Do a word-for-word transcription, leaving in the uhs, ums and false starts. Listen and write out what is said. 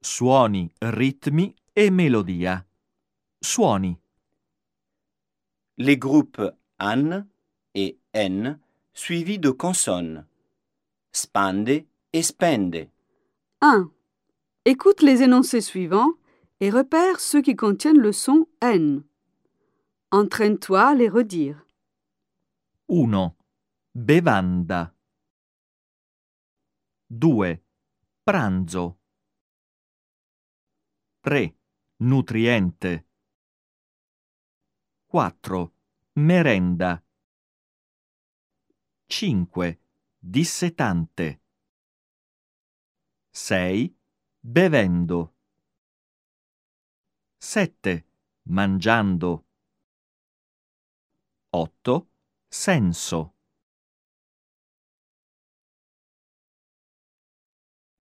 Suoni, ritmi e melodia. Suoni. Les groupes an et en suivis de consonnes. Spande et spende. un. Écoute les énoncés suivants et repère ceux qui contiennent le son N. Entraîne-toi à les redire. uno. Bevanda. due. Pranzo. tre. Nutriente. quattro. Merenda. cinque. Dissetante. sei. Bevendo. sette. Mangiando. otto. Senso.